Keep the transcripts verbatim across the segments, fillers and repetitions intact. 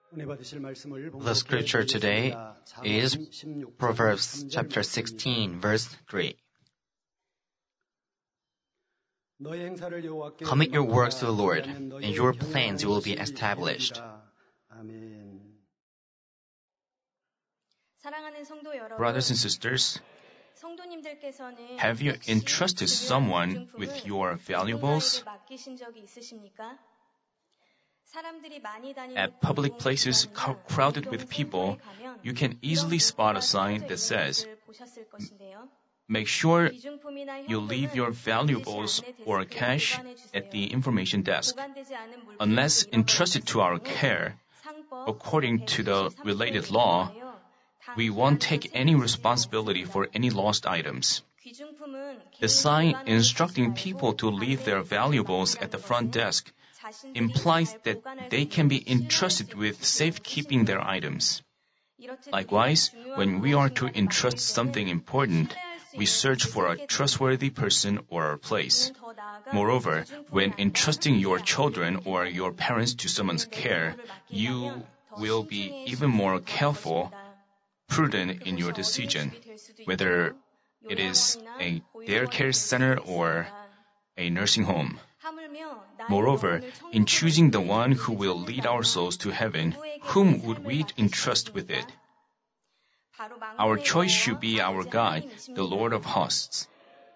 The scripture today is Proverbs chapter sixteen, verse three. Commit your works to the Lord, and your plans will be established. Brothers and sisters, have you entrusted someone with your valuables? At public places crowded with people, you can easily spot a sign that says, "Make sure you leave your valuables or cash at the information desk. Unless entrusted to our care, according to the related law, we won't take any responsibility for any lost items." The sign instructing people to leave their valuables at the front desk implies that they can be entrusted with safekeeping their items. Likewise, when we are to entrust something important, we search for a trustworthy person or a place. Moreover, when entrusting your children or your parents to someone's care, you will be even more careful, prudent in your decision, whether it is a daycare center or a nursing home. Moreover, in choosing the one who will lead our souls to heaven, whom would we entrust with it? Our choice should be our God, the Lord of hosts.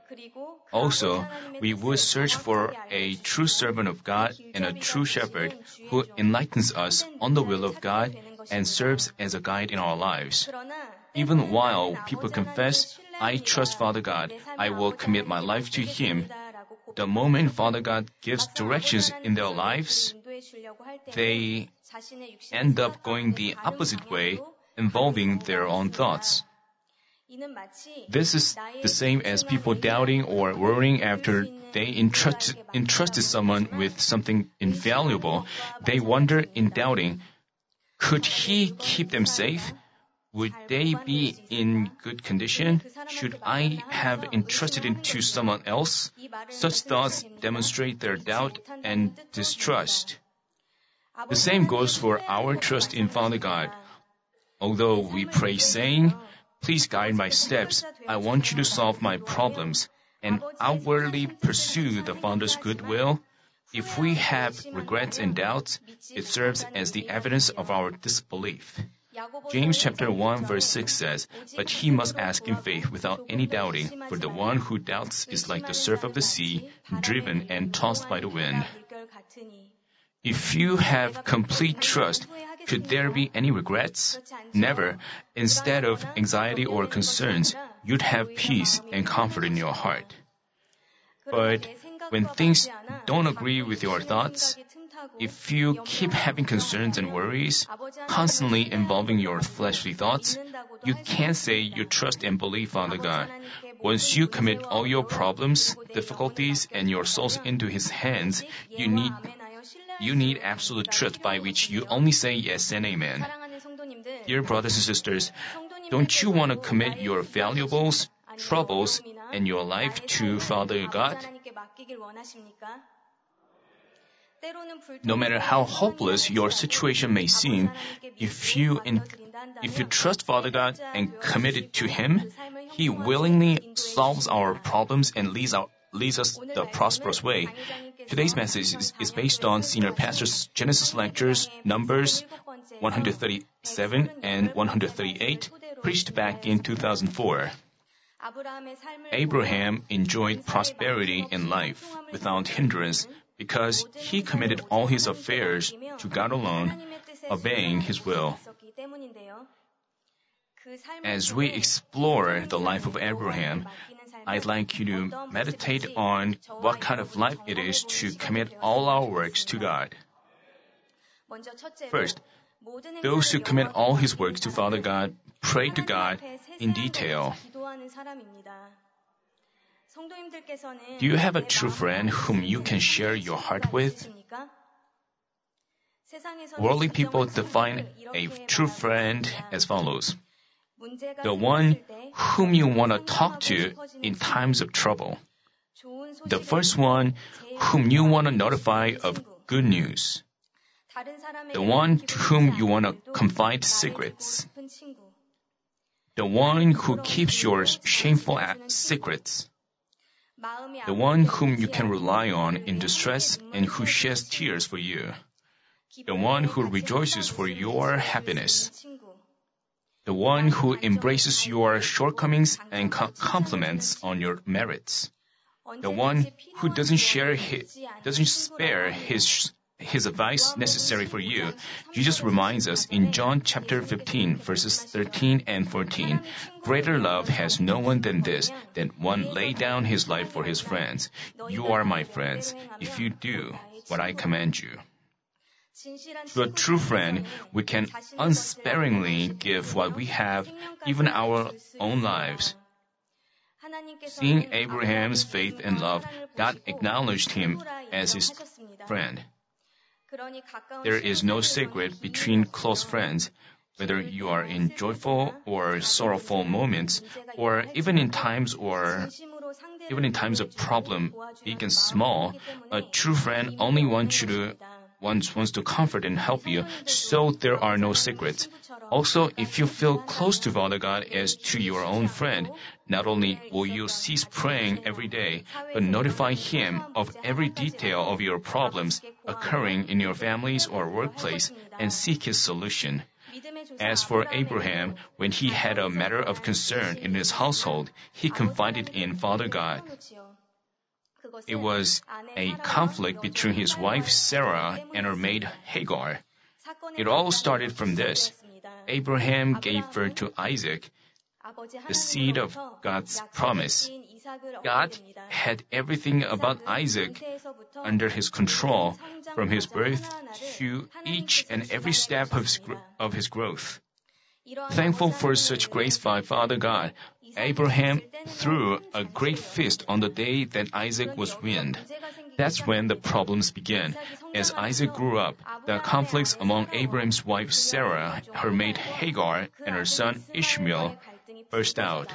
Also, we would search for a true servant of God and a true shepherd who enlightens us on the will of God and serves as a guide in our lives. Even while people confess, "I trust Father God, I will commit my life to Him," the moment Father God gives directions in their lives, they end up going the opposite way, involving their own thoughts. This is the same as people doubting or worrying after they entrust, entrusted someone with something invaluable. They wonder in doubting, could he keep them safe? Would they be in good condition? Should I have entrusted it to someone else? Such thoughts demonstrate their doubt and distrust. The same goes for our trust in Father God. Although we pray saying, "Please guide my steps, I want you to solve my problems," and outwardly pursue the Father's goodwill, if we have regrets and doubts, it serves as the evidence of our disbelief. James chapter one verse six says, "But he must ask in faith without any doubting, for the one who doubts is like the surf of the sea, driven and tossed by the wind." If you have complete trust, could there be any regrets? Never. Instead of anxiety or concerns, you'd have peace and comfort in your heart. But when things don't agree with your thoughts, if you keep having concerns and worries, constantly involving your fleshly thoughts, you can't say you trust and believe Father God. Once you commit all your problems, difficulties, and your souls into His hands, you need you need absolute trust by which you only say yes and amen. Dear brothers and sisters, don't you want to commit your valuables, troubles, and your life to Father God? No matter how hopeless your situation may seem, if you in, if you trust Father God and commit it to Him, He willingly solves our problems and leads, our, leads us the prosperous way. Today's message is, is based on Senior Pastor's Genesis Lectures, Numbers one thirty-seven and one thirty-eight, preached back in two thousand four. Abraham enjoyed prosperity in life without hindrance because he committed all his affairs to God alone, obeying His will. As we explore the life of Abraham, I'd like you to meditate on what kind of life it is to commit all our works to God. First, those who commit all his works to Father God pray to God in detail. Do you have a true friend whom you can share your heart with? Worldly people define a true friend as follows: the one whom you want to talk to in times of trouble. The first one whom you want to notify of good news. the one to whom you want to confide secrets, the one who keeps your shameful secrets, the one whom you can rely on in distress and who sheds tears for you, the one who rejoices for your happiness, the one who embraces your shortcomings and co- compliments on your merits, the one who doesn't share his, doesn't spare his his advice necessary for you. Jesus reminds us in John chapter fifteen, verses thirteen and fourteen, greater love has no one than this, that one lay down his life for his friends. You are my friends, if you do what I command you. To a true friend, we can unsparingly give what we have, even our own lives. Seeing Abraham's faith and love, God acknowledged him as his friend. There is no secret between close friends, whether you are in joyful or sorrowful moments, or even in times or even in times of problem, big and small. A true friend only wants you to wants wants to comfort and help you, so there are no secrets. Also, if you feel close to Father God as to your own friend, not only will you cease praying every day, but notify Him of every detail of your problems occurring in your families or workplace and seek His solution. As for Abraham, when he had a matter of concern in his household, he confided in Father God. It was a conflict between his wife Sarah and her maid Hagar. It all started from this. Abraham gave birth to Isaac, the seed of God's promise. God had everything about Isaac under his control, from his birth to each and every step of his, of his growth. Thankful for such grace by Father God, Abraham threw a great feast on the day that Isaac was weaned. That's when the problems began. As Isaac grew up, the conflicts among Abraham's wife Sarah, her maid Hagar, and her son Ishmael burst out.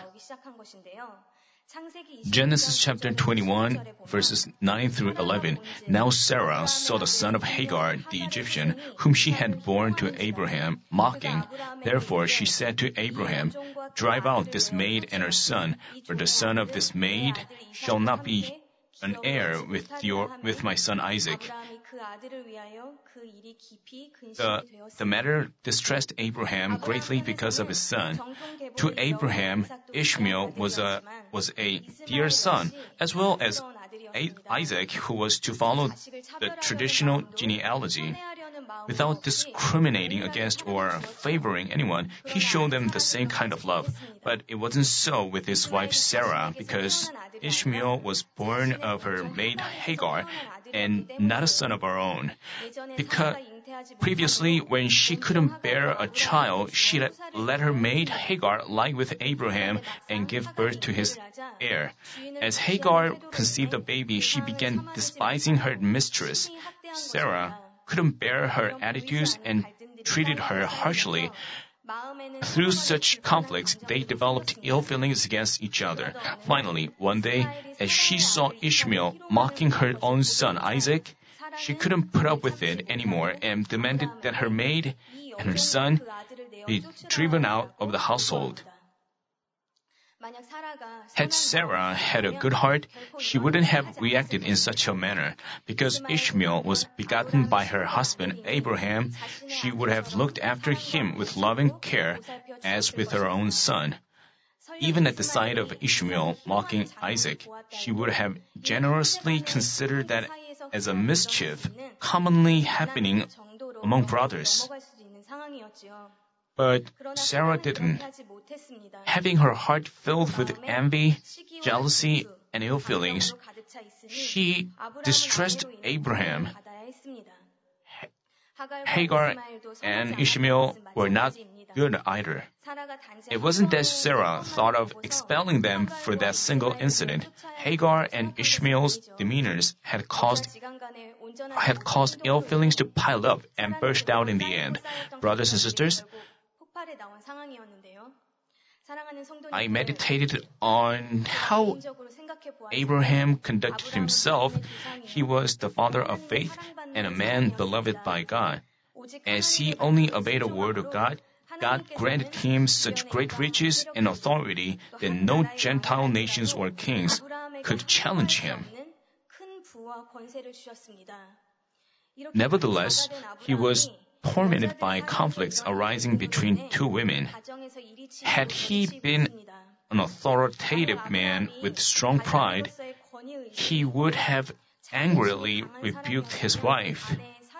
Genesis chapter twenty-one, verses nine through eleven. Now Sarah saw the son of Hagar, the Egyptian, whom she had borne to Abraham, mocking. Therefore she said to Abraham, drive out this maid and her son, for the son of this maid shall not be an heir with your with my son Isaac. The, the matter distressed Abraham greatly because of his son. To Abraham, Ishmael was a was a dear son, as well as Isaac, who was to follow the traditional genealogy. Without discriminating against or favoring anyone, he showed them the same kind of love. But it wasn't so with his wife Sarah, because Ishmael was born of her maid Hagar and not a son of her own. Because previously, when she couldn't bear a child, she let her maid Hagar lie with Abraham and give birth to his heir. As Hagar conceived a baby, she began despising her mistress. Sarah couldn't bear her attitudes and treated her harshly. Through such conflicts, they developed ill feelings against each other. Finally, one day, as she saw Ishmael mocking her own son Isaac, she couldn't put up with it anymore and demanded that her maid and her son be driven out of the household. Had Sarah had a good heart, she wouldn't have reacted in such a manner. Because Ishmael was begotten by her husband Abraham, she would have looked after him with loving care as with her own son. Even at the sight of Ishmael mocking Isaac, she would have generously considered that as a mischief commonly happening among brothers. But Sarah didn't. Having her heart filled with envy, jealousy, and ill feelings, she distressed Abraham. Hagar and Ishmael were not good either. It wasn't that Sarah thought of expelling them for that single incident. Hagar and Ishmael's demeanors had caused had caused ill feelings to pile up and burst out in the end. Brothers and sisters, I meditated on how Abraham conducted himself. He was the father of faith and a man beloved by God. As he only obeyed the word of God, God granted him such great riches and authority that no Gentile nations or kings could challenge him. Nevertheless, he was tormented by conflicts arising between two women. Had he been an authoritative man with strong pride, he would have angrily rebuked his wife.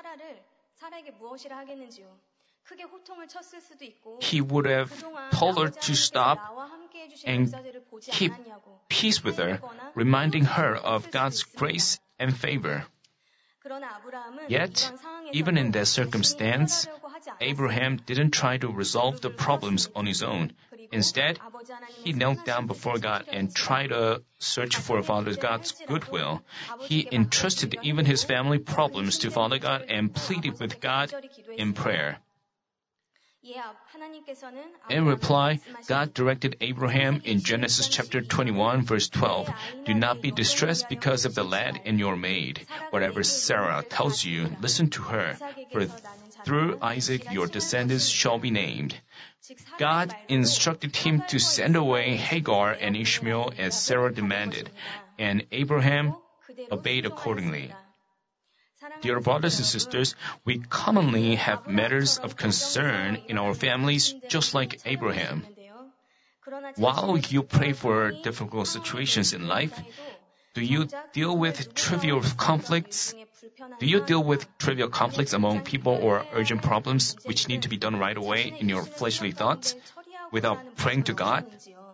He would have told her to stop and keep peace with her, reminding her of God's grace and favor. Yet, even in that circumstance, Abraham didn't try to resolve the problems on his own. Instead, he knelt down before God and tried to search for Father God's goodwill. He entrusted even his family problems to Father God and pleaded with God in prayer. In reply, God directed Abraham in Genesis chapter twenty-one, verse twelve, "Do not be distressed because of the lad and your maid. Whatever Sarah tells you, listen to her, for through Isaac your descendants shall be named." God instructed him to send away Hagar and Ishmael as Sarah demanded, and Abraham obeyed accordingly. Dear brothers and sisters, we commonly have matters of concern in our families just like Abraham. While you pray for difficult situations in life, do you deal with trivial conflicts? Do you deal with trivial conflicts among people or urgent problems which need to be done right away in your fleshly thoughts without praying to God?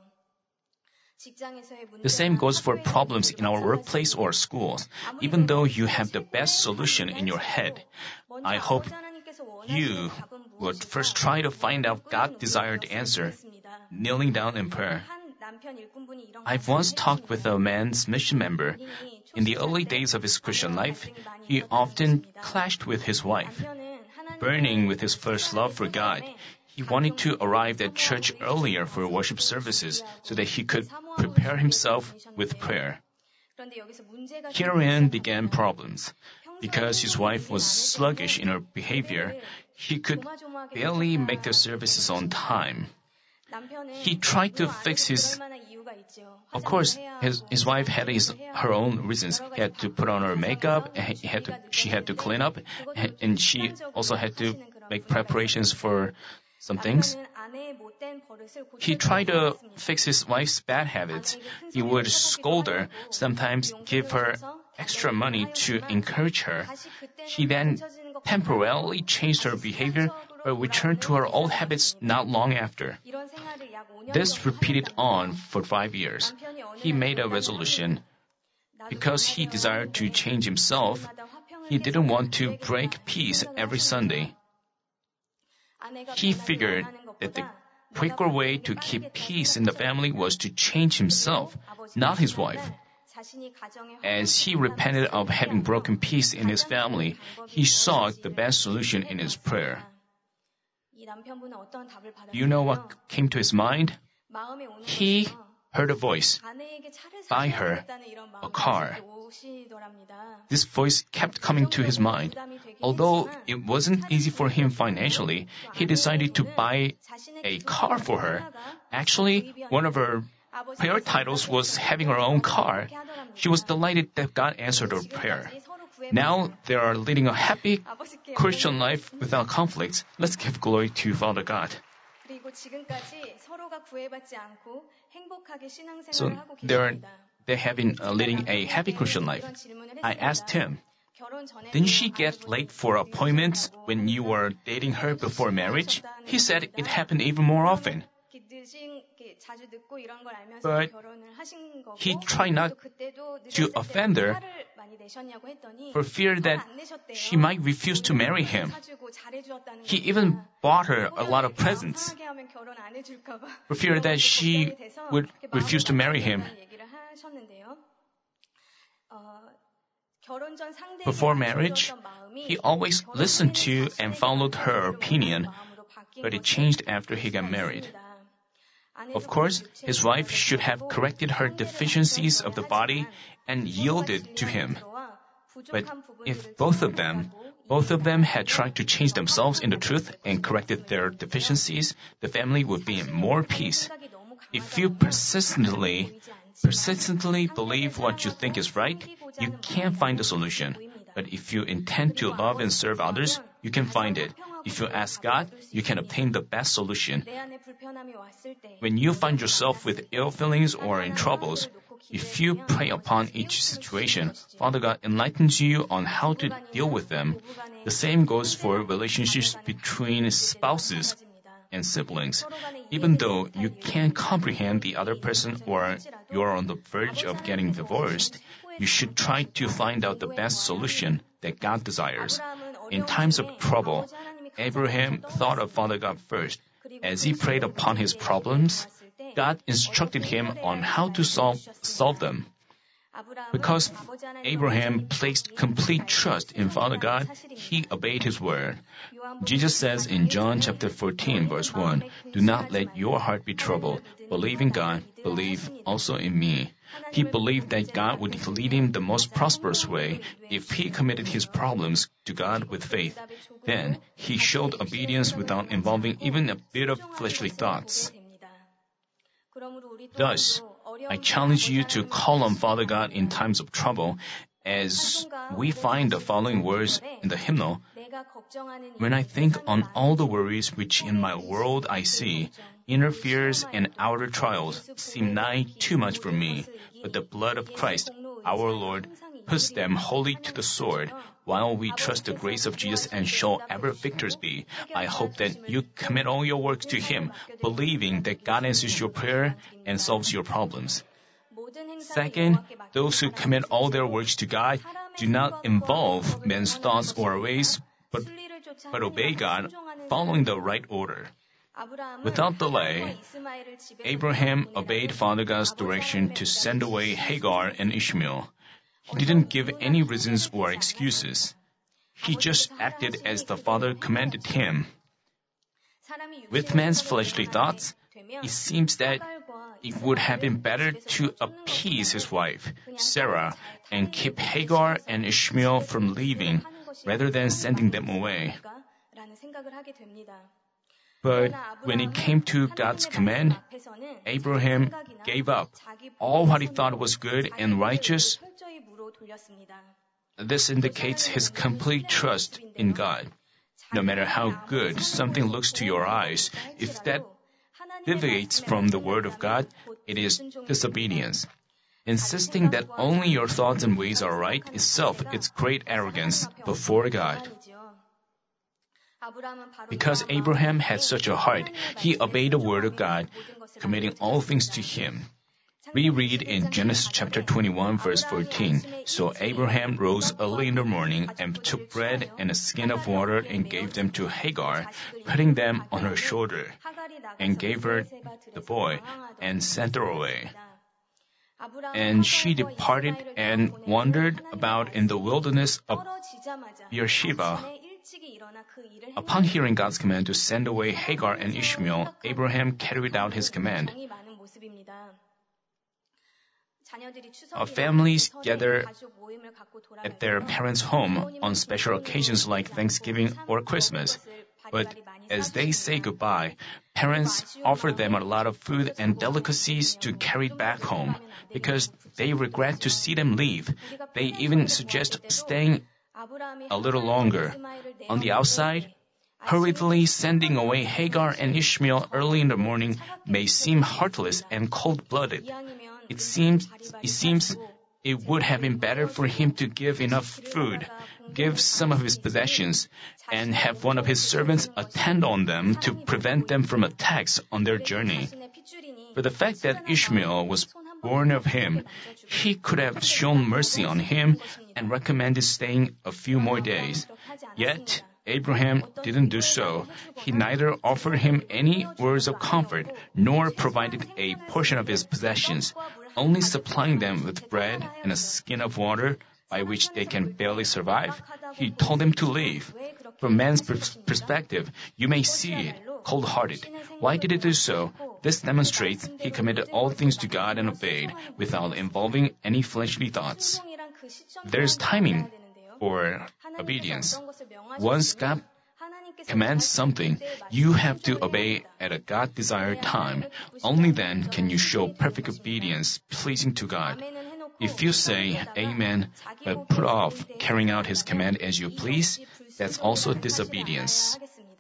The same goes for problems in our workplace or schools. Even though you have the best solution in your head, I hope you would first try to find out God's desired answer, kneeling down in prayer. I've once talked with a man's mission member. In the early days of his Christian life, he often clashed with his wife. Burning with his first love for God, he wanted to arrive at church earlier for worship services so that he could prepare himself with prayer. Herein began problems. Because his wife was sluggish in her behavior, he could barely make the services on time. He tried to fix his... Of course, his, his wife had his, her own reasons. He had to put on her makeup, and he had to, she had to clean up, and she also had to make preparations for some things. He tried to fix his wife's bad habits. He would scold her, sometimes give her extra money to encourage her. She then temporarily changed her behavior, but returned to her old habits not long after. This repeated on for five years. He made a resolution. Because he desired to change himself, he didn't want to break peace every Sunday. He figured that the quicker way to keep peace in the family was to change himself, not his wife. As he repented of having broken peace in his family, he sought the best solution in his prayer. You know what came to his mind? He heard a voice. Buy her a car. This voice kept coming to his mind. Although it wasn't easy for him financially, he decided to buy a car for her. Actually, one of her prayer titles was having her own car. She was delighted that God answered her prayer. Now they are leading a happy Christian life without conflicts. Let's give glory to Father God. So they're, they have been uh, leading a happy Christian life. I asked him, didn't she get late for appointments when you were dating her before marriage? He said it happened even more often. But he tried not to offend her for fear that she might refuse to marry him. He even bought her a lot of presents for fear that she would refuse to marry him. Before marriage, he always listened to and followed her opinion, but it changed after he got married. Of course, his wife should have corrected her deficiencies of the body and yielded to him. But if both of them both of them had tried to change themselves in the truth and corrected their deficiencies, the family would be in more peace. If you persistently, persistently believe what you think is right, you can't find a solution. But if you intend to love and serve others, you can find it. If you ask God, you can obtain the best solution. When you find yourself with ill feelings or in troubles, if you pray upon each situation, Father God enlightens you on how to deal with them. The same goes for relationships between spouses and siblings. Even though you can't comprehend the other person or you're on the verge of getting divorced, you should try to find out the best solution that God desires. In times of trouble, Abraham thought of Father God first. As he prayed upon his problems, God instructed him on how to solve, solve them. Because Abraham placed complete trust in Father God, he obeyed his word. Jesus says in John chapter fourteen, verse one, "Do not let your heart be troubled. Believe in God, believe also in me." He believed that God would lead him the most prosperous way if he committed his problems to God with faith. Then, he showed obedience without involving even a bit of fleshly thoughts. Thus, I challenge you to call on Father God in times of trouble, as we find the following words in the hymnal. "When I think on all the worries which in my world I see, inner fears and outer trials seem nigh too much for me, but the blood of Christ, our Lord, puts them wholly to the sword. While we trust the grace of Jesus and shall ever victors be, I hope that you commit all your works to Him, believing that God answers your prayer and solves your problems." Second, those who commit all their works to God do not involve men's thoughts or ways, but, but obey God, following the right order. Without delay, Abraham obeyed Father God's direction to send away Hagar and Ishmael. He didn't give any reasons or excuses. He just acted as the Father commanded him. With man's fleshly thoughts, it seems that it would have been better to appease his wife, Sarah, and keep Hagar and Ishmael from leaving, rather than sending them away. But when it came to God's command, Abraham gave up all what he thought was good and righteous. This indicates his complete trust in God. No matter how good something looks to your eyes, if that deviates from the Word of God, it is disobedience. Insisting that only your thoughts and ways are right itself is great arrogance before God. Because Abraham had such a heart, he obeyed the word of God, committing all things to Him. We read in Genesis chapter twenty-one, verse fourteen, "So Abraham rose early in the morning and took bread and a skin of water and gave them to Hagar, putting them on her shoulder, and gave her the boy and sent her away. And she departed and wandered about in the wilderness of Beersheba." Upon hearing God's command to send away Hagar and Ishmael, Abraham carried out his command. Our families gather at their parents' home on special occasions like Thanksgiving or Christmas. But as they say goodbye, parents offer them a lot of food and delicacies to carry back home. Because they regret to see them leave, they even suggest staying a little longer. On the outside, hurriedly sending away Hagar and Ishmael early in the morning may seem heartless and cold-blooded. It seems, it seems it would have been better for him to give enough food, give some of his possessions, and have one of his servants attend on them to prevent them from attacks on their journey. For the fact that Ishmael was born of him, he could have shown mercy on him and recommended staying a few more days. Yet, Abraham didn't do so. He neither offered him any words of comfort nor provided a portion of his possessions, only supplying them with bread and a skin of water by which they can barely survive. He told them to leave. From man's pers- perspective, you may see it cold-hearted. Why did he do so? This demonstrates he committed all things to God and obeyed without involving any fleshly thoughts. There's timing for obedience. Once God commands something, you have to obey at a God-desired time. Only then can you show perfect obedience, pleasing to God. If you say Amen, but put off carrying out His command as you please, that's also disobedience.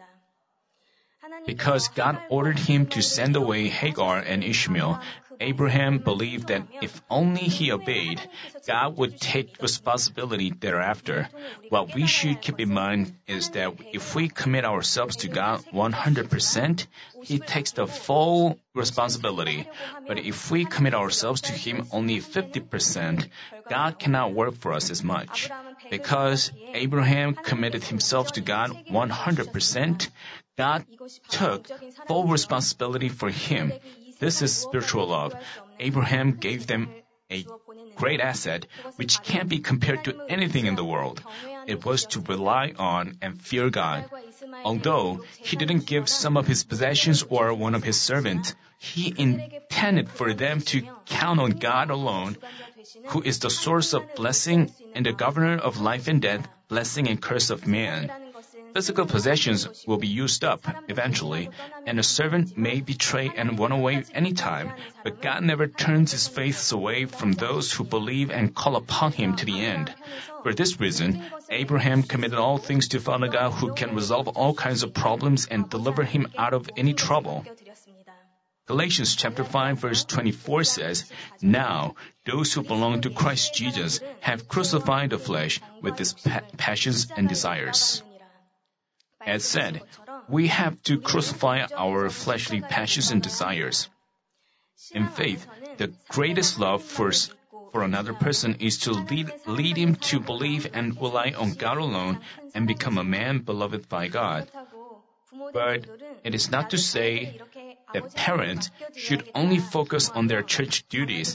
Because God ordered him to send away Hagar and Ishmael, Abraham believed that if only he obeyed, God would take responsibility thereafter. What we should keep in mind is that if we commit ourselves to God one hundred percent, He takes the full responsibility. But if we commit ourselves to Him only fifty percent, God cannot work for us as much. Because Abraham committed himself to God one hundred percent, God took full responsibility for him. This is spiritual love. Abraham gave them a great asset which can't be compared to anything in the world. It was to rely on and fear God. Although he didn't give some of his possessions or one of his servants, he intended for them to count on God alone, who is the source of blessing and the governor of life and death, blessing and curse of man. Physical possessions will be used up eventually, and a servant may betray and run away anytime, but God never turns His face away from those who believe and call upon Him to the end. For this reason, Abraham committed all things to Father God, who can resolve all kinds of problems and deliver him out of any trouble. Galatians chapter five verse twenty-four says, "Now, those who belong to Christ Jesus have crucified the flesh with its pa- passions and desires." As said, we have to crucify our fleshly passions and desires. In faith, the greatest love for, for another person is to lead, lead him to believe and rely on God alone and become a man beloved by God. But it is not to say that parents should only focus on their church duties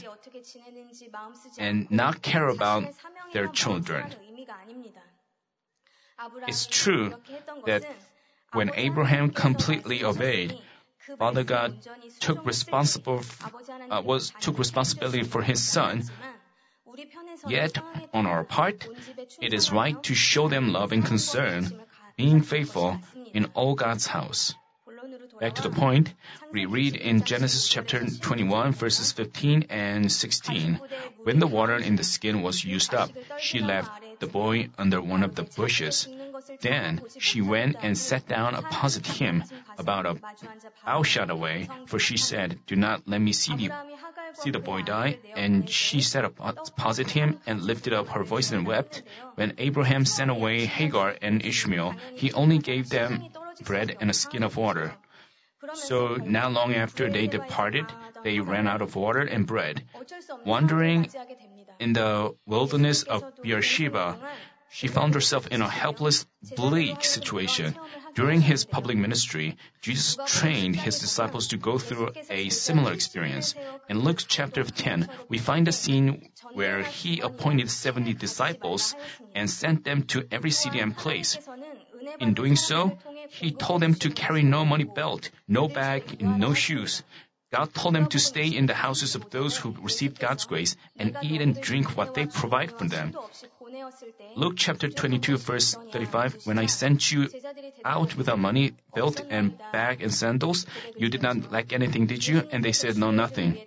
and not care about their children. It's true that when Abraham completely obeyed, Father God took responsible uh, was took responsibility for his son. Yet, on our part, it is right to show them love and concern, being faithful in all God's house. Back to the point, we read in Genesis chapter twenty-one, verses fifteen and sixteen. When the water in the skin was used up, she left the boy under one of the bushes. Then she went and sat down opposite him, about a bow shot away, for she said, "Do not let me see the, see the boy die." And she sat opposite him and lifted up her voice and wept. When Abraham sent away Hagar and Ishmael, he only gave them bread and a skin of water. So not long after they departed, they ran out of water and bread. Wandering in the wilderness of Beersheba, she found herself in a helpless, bleak situation. During his public ministry, Jesus trained his disciples to go through a similar experience. In Luke chapter ten, we find a scene where he appointed seventy disciples and sent them to every city and place. In doing so, he told them to carry no money belt, no bag, and no shoes. God told them to stay in the houses of those who received God's grace and eat and drink what they provide for them. Luke chapter twenty-two verse thirty-five, "When I sent you out without money, belt and bag and sandals, you did not lack anything, did you?" And they said, "No, nothing."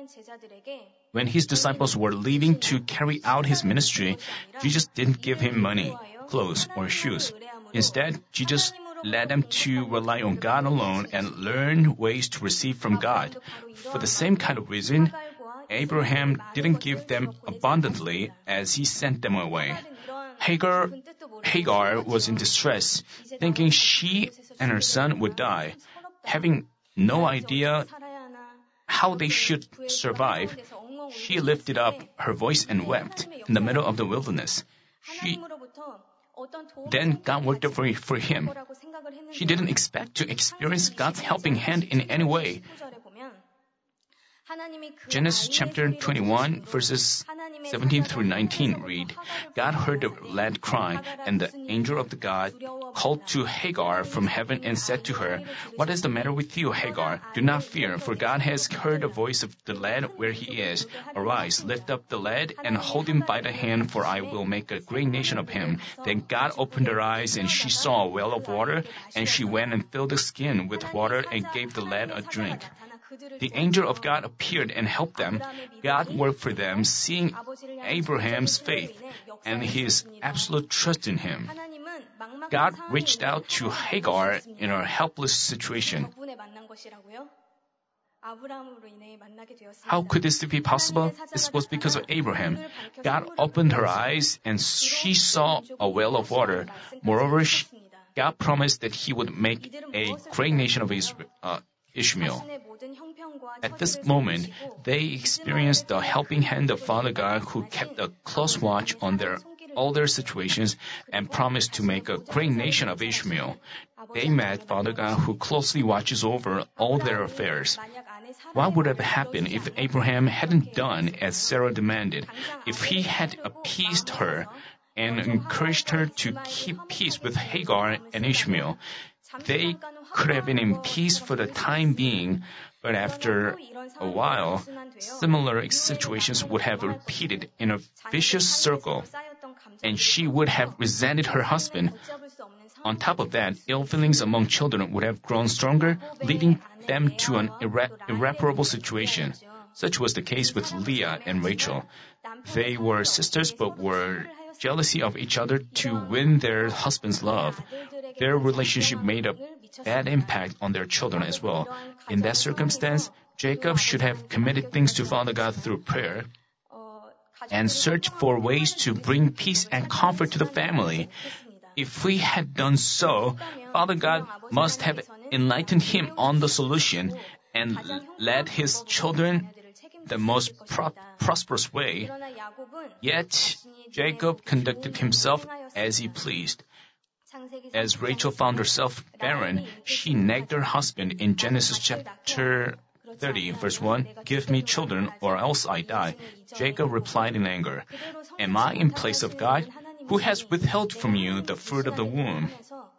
When his disciples were leaving to carry out his ministry, Jesus didn't give him money, clothes, or shoes. Instead, Jesus led them to rely on God alone and learn ways to receive from God. For the same kind of reason, Abraham didn't give them abundantly as he sent them away. Hagar, Hagar was in distress, thinking she and her son would die. Having no idea how they should survive, she lifted up her voice and wept in the middle of the wilderness. She Then God worked for, for him. She didn't expect to experience God's helping hand in any way. Genesis chapter twenty-one, verses seventeen through nineteen read, God heard the lad cry, and the angel of the God called to Hagar from heaven and said to her, "What is the matter with you, Hagar? Do not fear, for God has heard the voice of the lad where he is. Arise, lift up the lad, and hold him by the hand, for I will make a great nation of him." Then God opened her eyes, and she saw a well of water, and she went and filled the skin with water and gave the lad a drink. The angel of God appeared and helped them. God worked for them, seeing Abraham's faith and his absolute trust in him. God reached out to Hagar in her helpless situation. How could this be possible? This was because of Abraham. God opened her eyes and she saw a well of water. Moreover, she, God promised that he would make a great nation of Israel. Uh, Ishmael. At this moment, they experienced the helping hand of Father God, who kept a close watch on their all their situations and promised to make a great nation of Ishmael. They met Father God, who closely watches over all their affairs. What would have happened if Abraham hadn't done as Sarah demanded? If he had appeased her and encouraged her to keep peace with Hagar and Ishmael, they could have been in peace for the time being, but after a while, similar situations would have repeated in a vicious circle, and she would have resented her husband. On top of that, ill feelings among children would have grown stronger, leading them to an irre- irreparable situation. Such was the case with Leah and Rachel. They were sisters but were jealousy of each other to win their husband's love. Their relationship made a bad impact on their children as well. In that circumstance, Jacob should have committed things to Father God through prayer and searched for ways to bring peace and comfort to the family. If we had done so, Father God must have enlightened him on the solution and led his children the most pro- prosperous way. Yet, Jacob conducted himself as he pleased. As Rachel found herself barren, she nagged her husband in Genesis chapter thirty, verse one, "Give me children, or else I die." Jacob replied in anger, "Am I in place of God, who has withheld from you the fruit of the womb?"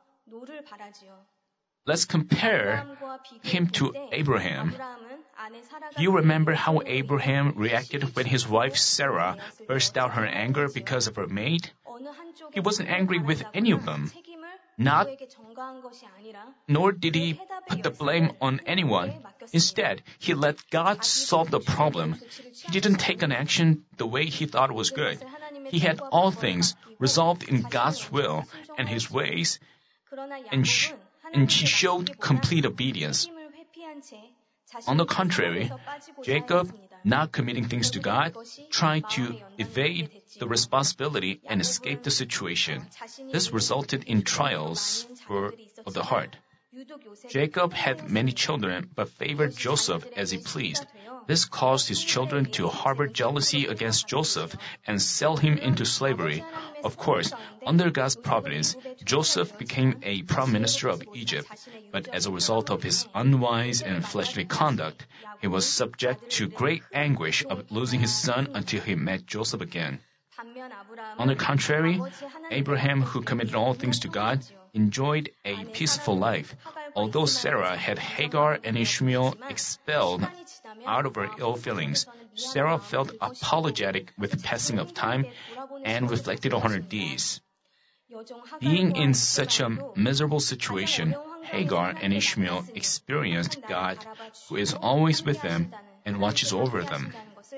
Let's compare him to Abraham. Do you remember how Abraham reacted when his wife Sarah burst out her anger because of her maid? He wasn't angry with any of them. Not, nor did he put the blame on anyone. Instead, he let God solve the problem. He didn't take an action the way he thought was good. He had all things resolved in God's will and his ways, and, sh- and he showed complete obedience. On the contrary, Jacob, not committing things to God, tried to evade the responsibility and escape the situation. This resulted in trials for, of the heart. Jacob had many children but favored Joseph as he pleased. This caused his children to harbor jealousy against Joseph and sell him into slavery. Of course, under God's providence, Joseph became a prime minister of Egypt, but as a result of his unwise and fleshly conduct, he was subject to great anguish of losing his son until he met Joseph again. On the contrary, Abraham, who committed all things to God, enjoyed a peaceful life. Although Sarah had Hagar and Ishmael expelled out of her ill feelings, Sarah felt apologetic with the passing of time and reflected on her deeds. Being in such a miserable situation, Hagar and Ishmael experienced God, who is always with them and watches over them.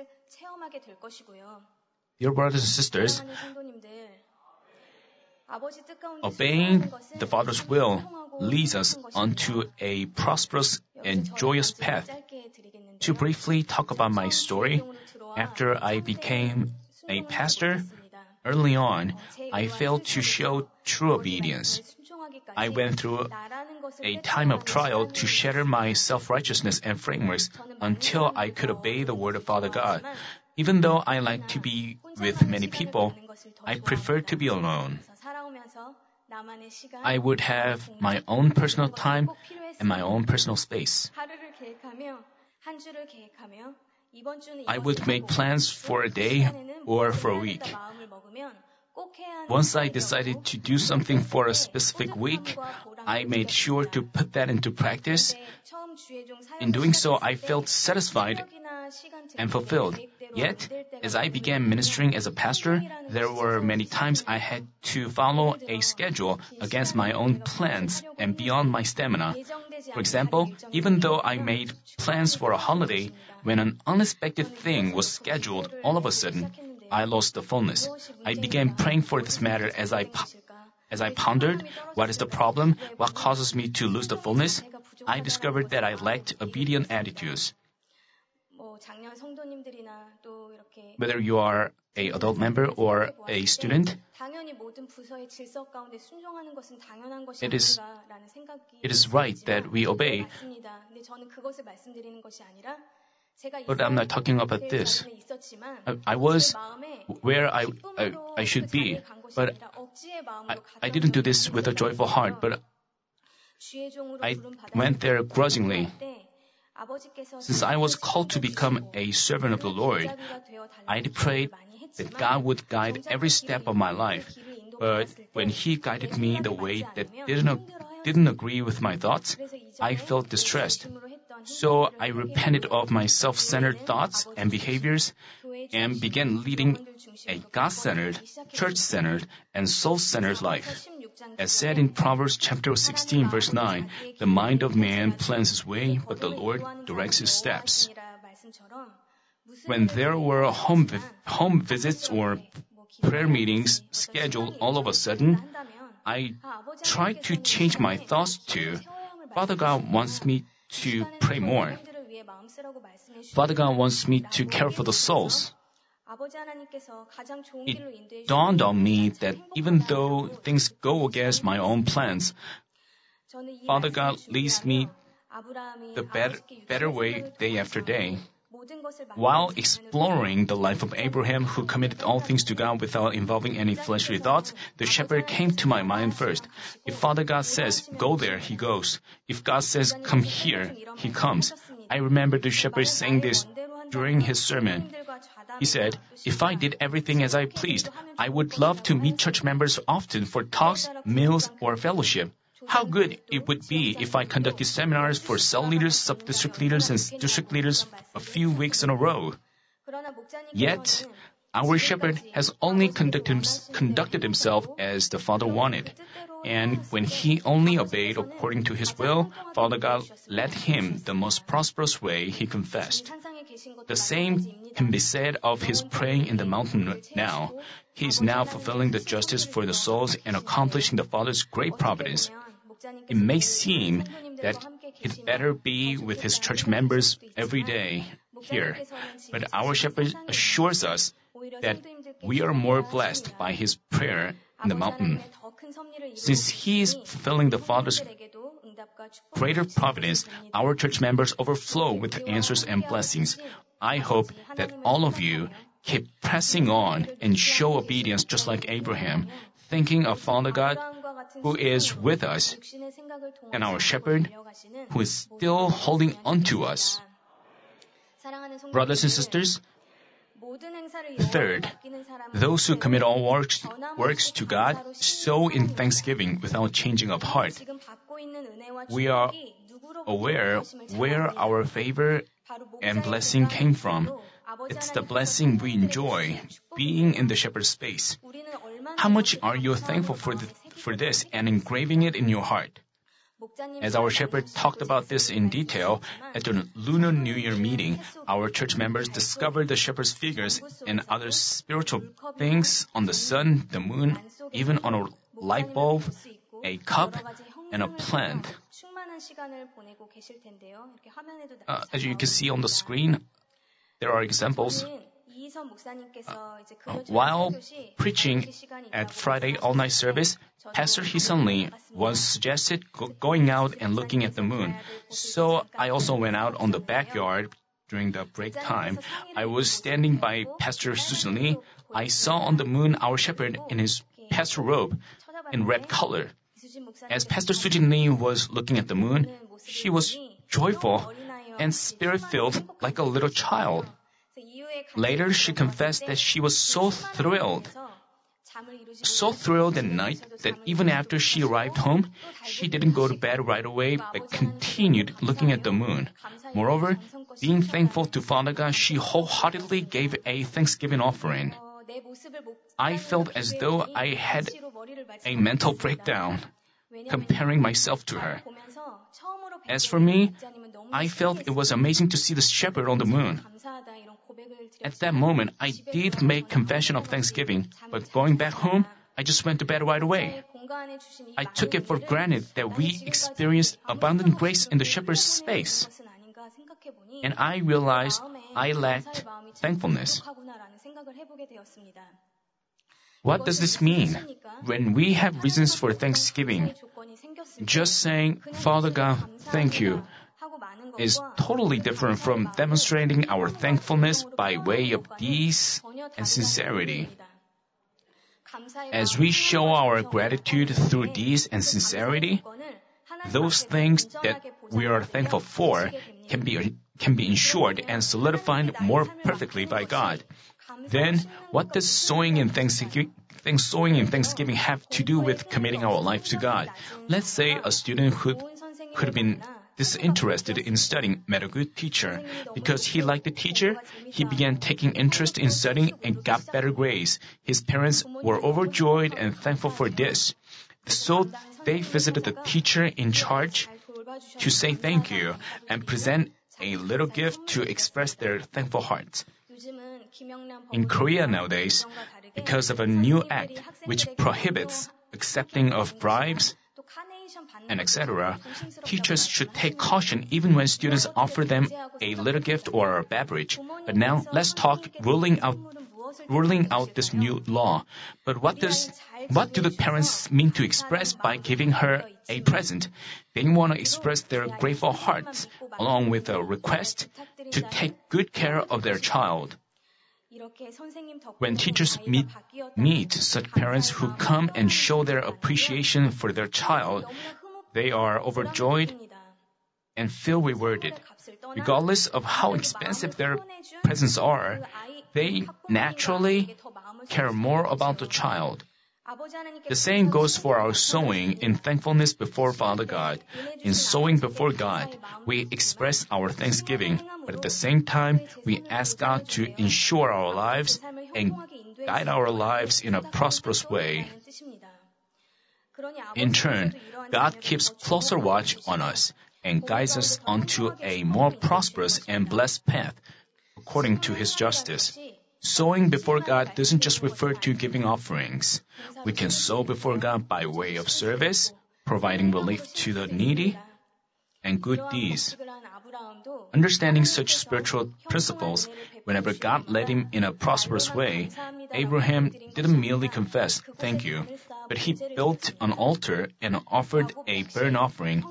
Dear brothers and sisters, obeying the Father's will leads us onto a prosperous and joyous path. To briefly talk about my story, after I became a pastor, early on, I failed to show true obedience. I went through a time of trial to shatter my self-righteousness and frameworks until I could obey the word of Father God. Even though I like to be with many people, I prefer to be alone. I would have my own personal time and my own personal space. I would make plans for a day or for a week. Once I decided to do something for a specific week, I made sure to put that into practice. In doing so, I felt satisfied and fulfilled. Yet, as I began ministering as a pastor, there were many times I had to follow a schedule against my own plans and beyond my stamina. For example, even though I made plans for a holiday, when an unexpected thing was scheduled all of a sudden, I lost the fullness. I began praying for this matter as I as I pondered, what is the problem? What causes me to lose the fullness? I discovered that I lacked obedient attitudes. Whether you are an adult member or a student, it is, it is right that we obey. But I'm not talking about this. I, I was where I, I, I should be, but I, I didn't do this with a joyful heart, but I went there grudgingly. Since I was called to become a servant of the Lord, I prayed that God would guide every step of my life. But when He guided me the way that didn't, didn't agree with my thoughts, I felt distressed. So I repented of my self-centered thoughts and behaviors and began leading a God-centered, church-centered, and soul-centered life. As said in Proverbs chapter sixteen, verse nine, the mind of man plans his way, but the Lord directs his steps. When there were home, vi- home visits or prayer meetings scheduled all of a sudden, I tried to change my thoughts to, Father God wants me to pray more. Father God wants me to care for the souls. It dawned on me that even though things go against my own plans, Father God leads me the better, better way day after day. While exploring the life of Abraham, who committed all things to God without involving any fleshly thoughts, the shepherd came to my mind first. If Father God says, go there, he goes. If God says, come here, he comes. I remember the shepherd saying this during his sermon. He said, if I did everything as I pleased, I would love to meet church members often for talks, meals, or fellowship. How good it would be if I conducted seminars for cell leaders, sub-district leaders, and district leaders a few weeks in a row. Yet, our shepherd has only conducted, conducted himself as the Father wanted. And when he only obeyed according to his will, Father God led him the most prosperous way, he confessed. The same can be said of his praying in the mountain now. He is now fulfilling the justice for the souls and accomplishing the Father's great providence. It may seem that he'd better be with his church members every day here, but our shepherd assures us that we are more blessed by his prayer in the mountain. Since he is fulfilling the Father's greater providence, our church members overflow with answers and blessings. I hope that all of you keep pressing on and show obedience just like Abraham, thinking of Father God who is with us and our shepherd who is still holding on to us. Brothers and sisters, third, those who commit all works, works to God sow in thanksgiving without changing of heart. We are aware where our favor and blessing came from. It's the blessing we enjoy, being in the shepherd's space. How much are you thankful for, the, for this and engraving it in your heart? As our shepherd talked about this in detail, at the Lunar New Year meeting, our church members discovered the shepherd's figures and other spiritual things on the sun, the moon, even on a light bulb, a cup, and a plant. Uh, as you can see on the screen, there are examples. Uh, while preaching at Friday all-night service, Pastor Hysun Lee once suggested go- going out and looking at the moon. So I also went out on the backyard during the break time. I was standing by Pastor Hysun Lee. I saw on the moon our shepherd in his pastor robe in red color. As Pastor Sujin Lee was looking at the moon, she was joyful and spirit-filled like a little child. Later, she confessed that she was so thrilled, so thrilled at night that even after she arrived home, she didn't go to bed right away but continued looking at the moon. Moreover, being thankful to Father God, she wholeheartedly gave a thanksgiving offering. I felt as though I had a mental breakdown, comparing myself to her. As for me, I felt it was amazing to see the shepherd on the moon. At that moment, I did make confession of thanksgiving, but going back home, I just went to bed right away. I took it for granted that we experienced abundant grace in the shepherd's space. And I realized I lacked thankfulness. What does this mean? When we have reasons for thanksgiving, just saying, Father God, thank you, is totally different from demonstrating our thankfulness by way of deeds and sincerity. As we show our gratitude through deeds and sincerity, those things that we are thankful for can be, can be ensured and solidified more perfectly by God. Then, what does sowing in thanksgiving, sowing in thanksgiving have to do with committing our life to God? Let's say a student who could have been disinterested in studying met a good teacher. Because he liked the teacher, he began taking interest in studying and got better grades. His parents were overjoyed and thankful for this. So they visited the teacher in charge to say thank you and present a little gift to express their thankful hearts. In Korea nowadays, because of a new act which prohibits accepting of bribes, and et cetera, teachers should take caution even when students offer them a little gift or a beverage. But now, let's talk ruling out, ruling out this new law. But what does, what do the parents mean to express by giving her a present? They want to express their grateful hearts, along with a request to take good care of their child. When teachers meet, meet such parents who come and show their appreciation for their child, they are overjoyed and feel rewarded. Regardless of how expensive their presents are, they naturally care more about the child. The same goes for our sowing in thankfulness before Father God. In sowing before God, we express our thanksgiving, but at the same time, we ask God to ensure our lives and guide our lives in a prosperous way. In turn, God keeps closer watch on us and guides us onto a more prosperous and blessed path according to His justice. Sowing before God doesn't just refer to giving offerings. We can sow before God by way of service, providing relief to the needy, and good deeds. Understanding such spiritual principles, whenever God led him in a prosperous way, Abraham didn't merely confess, thank you, but he built an altar and offered a burnt offering.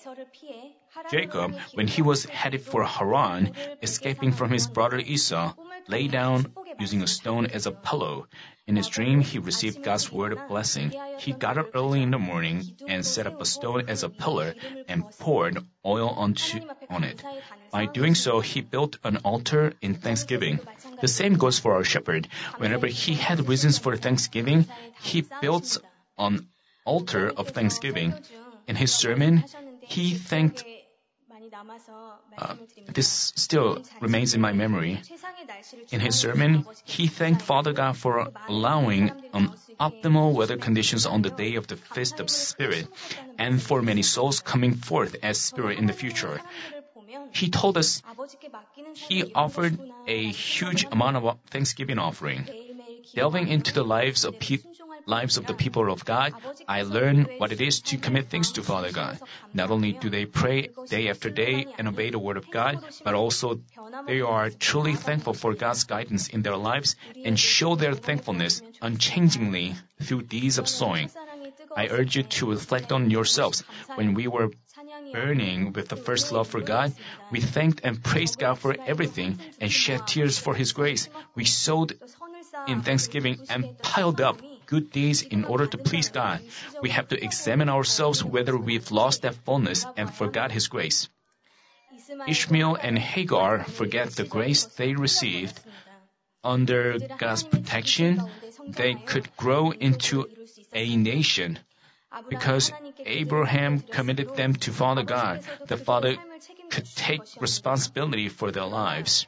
Jacob, when he was headed for Haran, escaping from his brother Esau, lay down using a stone as a pillow. In his dream, he received God's word of blessing. He got up early in the morning and set up a stone as a pillar and poured oil onto, on it. By doing so, he built an altar in thanksgiving. The same goes for our shepherd. Whenever he had reasons for thanksgiving, he built an altar of thanksgiving. In his sermon, he thanked Uh, this still remains in my memory. In his sermon, he thanked Father God for allowing um, optimal weather conditions on the day of the Feast of Spirit and for many souls coming forth as Spirit in the future. He told us he offered a huge amount of thanksgiving offering. Delving into the lives of people, lives of the people of God, I learned what it is to commit things to Father God. Not only do they pray day after day and obey the word of God, but also they are truly thankful for God's guidance in their lives and show their thankfulness unchangingly through deeds of sowing. I urge you to reflect on yourselves. When we were burning with the first love for God, we thanked and praised God for everything and shed tears for His grace. We sowed in thanksgiving and piled up good deeds in order to please God. We have to examine ourselves whether we've lost that fullness and forgot His grace. Ishmael and Hagar forget the grace they received. under God's protection, they could grow into a nation. Because Abraham committed them to Father God, the Father could take responsibility for their lives.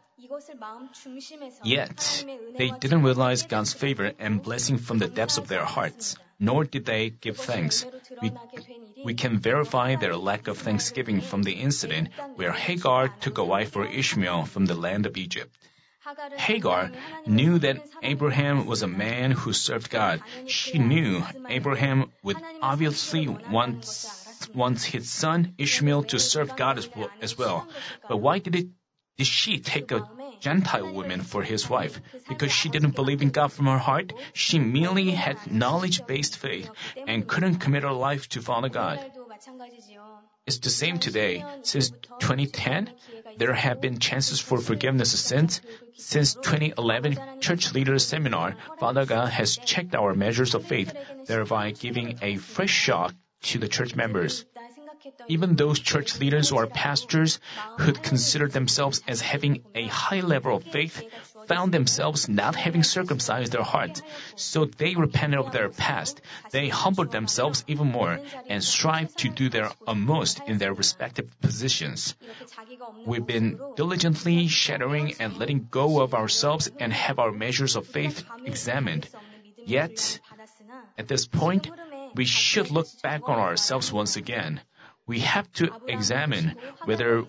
Yet, they didn't realize God's favor and blessing from the depths of their hearts, nor did they give thanks. We, we can verify their lack of thanksgiving from the incident where Hagar took a wife for Ishmael from the land of Egypt. Hagar knew that Abraham was a man who served God. She knew Abraham would obviously want, want his son Ishmael to serve God as well. As well. But why did, it, did she take a Gentile woman for his wife? Because she didn't believe in God from her heart? She merely had knowledge-based faith and couldn't commit her life to Father God. It's the same today. Since twenty ten, there have been chances for forgiveness of sins. Since twenty eleven Church Leaders Seminar, Father God has checked our measures of faith, thereby giving a fresh shock to the church members. Even those church leaders or pastors who considered themselves as having a high level of faith found themselves not having circumcised their hearts, so they repented of their past. They humbled themselves even more and strived to do their utmost in their respective positions. We've been diligently shattering and letting go of ourselves and have our measures of faith examined. Yet, at this point, we should look back on ourselves once again. We have to examine whether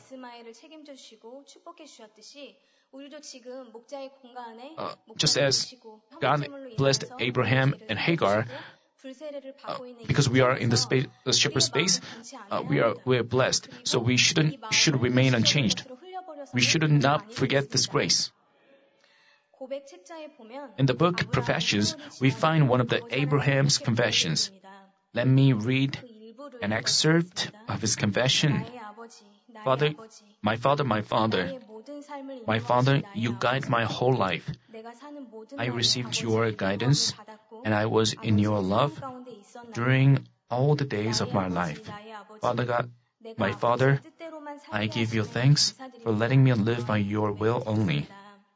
uh, just as God blessed Abraham and Hagar, uh, because we are in the space, the shepherd space, uh, we are we are blessed. So we shouldn't should remain unchanged. We should not forget this grace. In the book Professions, we find one of the Abraham's confessions. Let me read an excerpt of his confession. Father, my father, my father, my father, you guide my whole life. I received your guidance, and I was in your love during all the days of my life. Father God, my Father, I give you thanks for letting me live by your will only.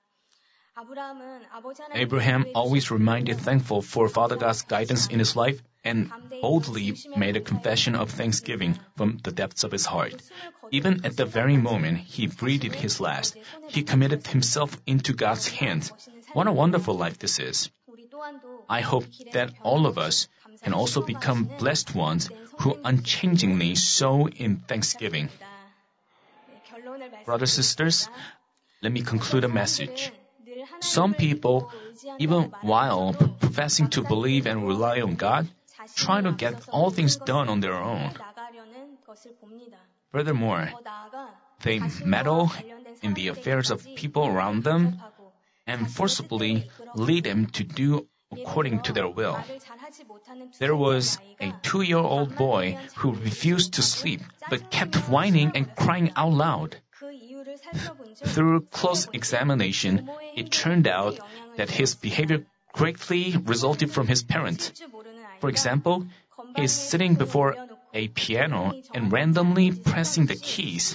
Abraham always remained thankful for Father God's guidance in his life and boldly made a confession of thanksgiving from the depths of his heart. Even at the very moment he breathed his last, he committed himself into God's hands. What a wonderful life this is. I hope that all of us can also become blessed ones who unchangingly sow in thanksgiving. Brothers and sisters, let me conclude a message. Some people, even while professing to believe and rely on God, try to get all things done on their own. Furthermore, they meddle in the affairs of people around them and forcibly lead them to do according to their will. There was a two-year-old boy who refused to sleep but kept whining and crying out loud. Through close examination, it turned out that his behavior greatly resulted from his parents. For example, he is sitting before a piano and randomly pressing the keys.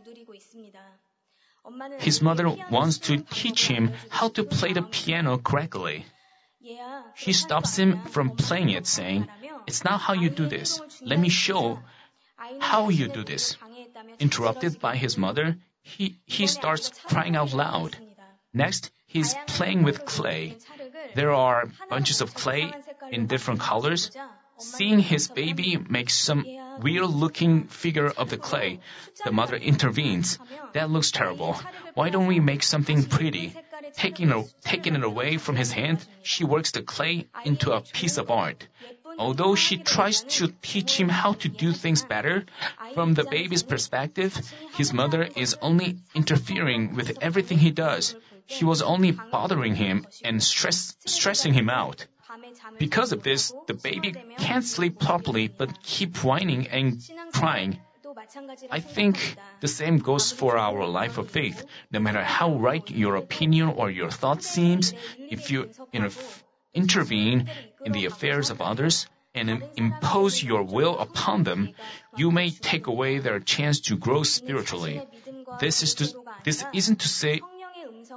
His mother wants to teach him how to play the piano correctly. She stops him from playing it, saying, "It's not how you do this. Let me show how you do this." Interrupted by his mother, he, he starts crying out loud. Next, he's playing with clay. There are bunches of clay in different colors. Seeing his baby make some weird-looking figure of the clay, the mother intervenes. "That looks terrible. Why don't we make something pretty?" Taking, a, taking it away from his hand, she works the clay into a piece of art. Although she tries to teach him how to do things better, from the baby's perspective, his mother is only interfering with everything he does. She was only bothering him and stress, stressing him out. Because of this, the baby can't sleep properly but keep whining and crying. I think the same goes for our life of faith. No matter how right your opinion or your thought seems, if you interf- intervene in the affairs of others and impose your will upon them, you may take away their chance to grow spiritually. This is to, this isn't to say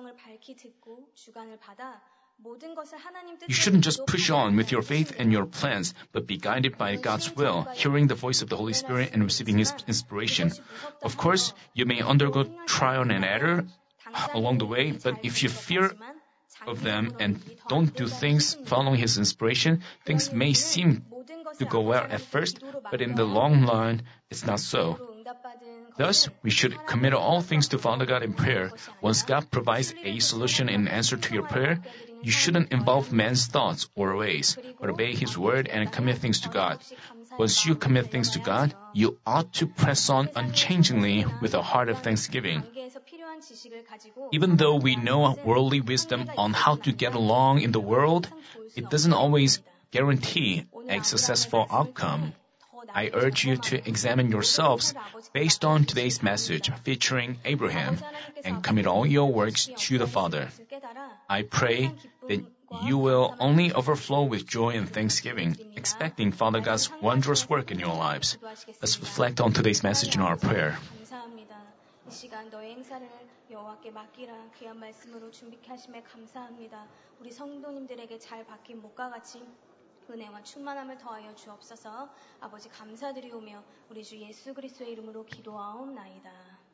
You shouldn't just push on with your faith and your plans, but be guided by God's will, hearing the voice of the Holy Spirit and receiving His inspiration. Of course, you may undergo trial and error along the way, but if you fear of them and don't do things following His inspiration, things may seem to go well at first, but in the long run, it's not so. Thus, we should commit all things to Father God in prayer. Once God provides a solution in answer to your prayer, you shouldn't involve man's thoughts or ways, but obey His word and commit things to God. Once you commit things to God, you ought to press on unchangingly with a heart of thanksgiving. Even though we know worldly wisdom on how to get along in the world, it doesn't always guarantee a successful outcome. I urge you to examine yourselves based on today's message featuring Abraham and commit all your works to the Father. I pray that you will only overflow with joy and thanksgiving, expecting Father God's wondrous work in your lives. Let's reflect on today's message in our prayer. 이 시간 너의 행사를 여호와께 맡기라. 귀한 말씀으로 준비케 하심에 감사합니다. 우리 성도님들에게 잘 박힌 목과 같이 은혜와 충만함을 더하여 주옵소서. 아버지 감사드리오며 우리 주 예수 그리스도의 이름으로 기도하옵나이다.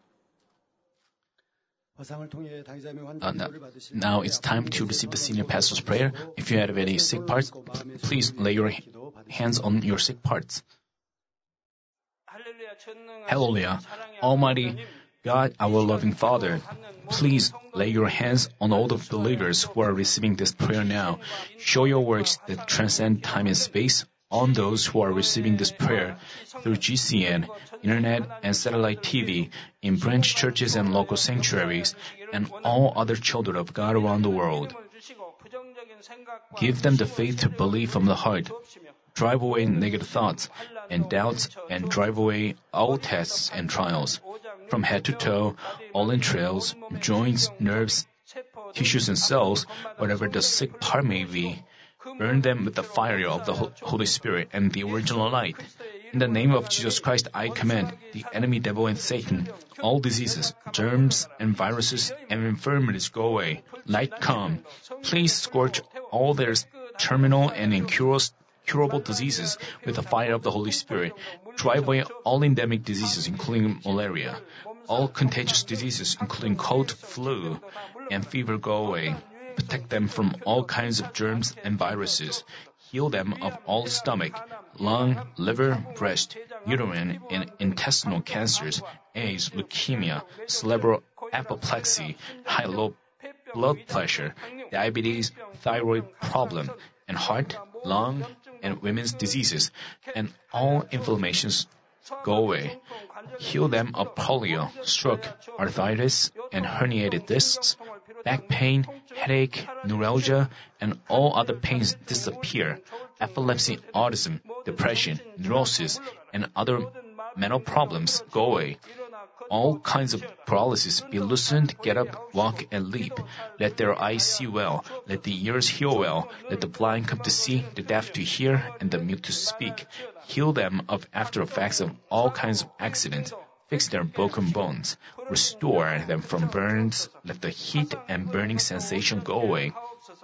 Uh, now it's time to receive the senior pastor's prayer. If you have any sick parts, please lay your hands on your sick parts. Hallelujah. Almighty God, our loving Father, please lay your hands on all the believers who are receiving this prayer now. Show your works that transcend time and space on those who are receiving this prayer through G C N, internet, and satellite T V, in branch churches and local sanctuaries, and all other children of God around the world. Give them the faith to believe from the heart. Drive away negative thoughts and doubts and drive away all tests and trials. From head to toe, all entrails, joints, nerves, tissues and cells, whatever the sick part may be, burn them with the fire of the Holy Spirit and the original light. In the name of Jesus Christ, I command the enemy devil and Satan, all diseases, germs, and viruses and infirmities go away. Light come. Please scorch all their terminal and incurable diseases with the fire of the Holy Spirit. Drive away all endemic diseases, including malaria. All contagious diseases, including cold, flu, and fever, go away. Protect them from all kinds of germs and viruses. Heal them of all stomach, lung, liver, breast, uterine, and intestinal cancers, AIDS, leukemia, cerebral apoplexy, high-low blood pressure, diabetes, thyroid problem, and heart, lung, and women's diseases, and all inflammations go away. Heal them of polio, stroke, arthritis, and herniated discs. Back pain, headache, neuralgia, and all other pains disappear. Epilepsy, autism, depression, neurosis, and other mental problems go away. All kinds of paralysis be loosened, get up, walk, and leap. Let their eyes see well, let the ears hear well, let the blind come to see, the deaf to hear, and the mute to speak. Heal them of after effects of all kinds of accidents. Fix their broken bones. Restore them from burns. Let the heat and burning sensation go away.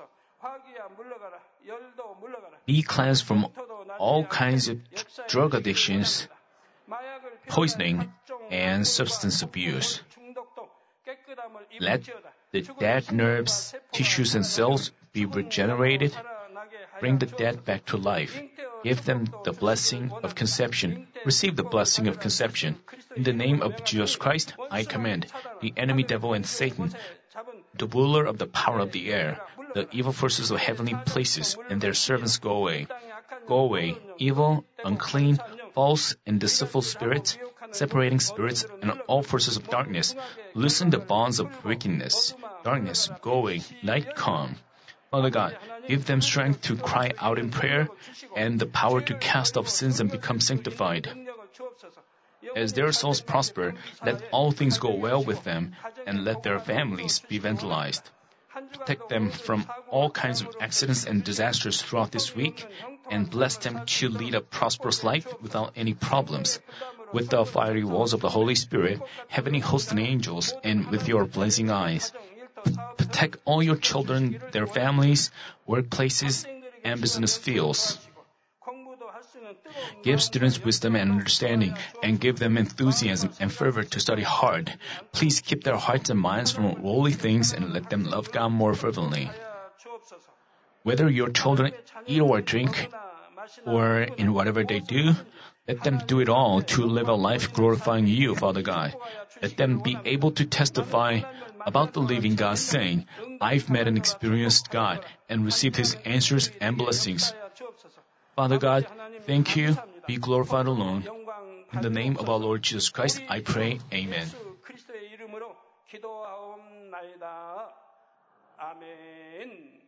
Be cleansed from all kinds of drug addictions, poisoning, and substance abuse. Let the dead nerves, tissues, and cells be regenerated. Bring the dead back to life. Give them the blessing of conception. Receive the blessing of conception. In the name of Jesus Christ, I command the enemy devil and Satan, the ruler of the power of the air, the evil forces of heavenly places, and their servants go away. Go away, evil, unclean, false, and deceitful spirits, separating spirits, and all forces of darkness. Loosen the bonds of wickedness. Darkness, go away. Light, come. Father God, give them strength to cry out in prayer and the power to cast off sins and become sanctified. As their souls prosper, let all things go well with them and let their families be vandalized. Protect them from all kinds of accidents and disasters throughout this week and bless them to lead a prosperous life without any problems. With the fiery walls of the Holy Spirit, heavenly hosts and angels, and with your blazing eyes, protect protect all your children, their families, workplaces, and business fields. Give students wisdom and understanding, and give them enthusiasm and fervor to study hard. Please keep their hearts and minds from worldly things and let them love God more fervently. Whether your children eat or drink, or in whatever they do, let them do it all to live a life glorifying you, Father God. Let them be able to testify about the living God, saying, I've met and experienced God and received His answers and blessings. Father God, thank you. Be glorified alone. In the name of our Lord Jesus Christ, I pray. Amen. 아멘.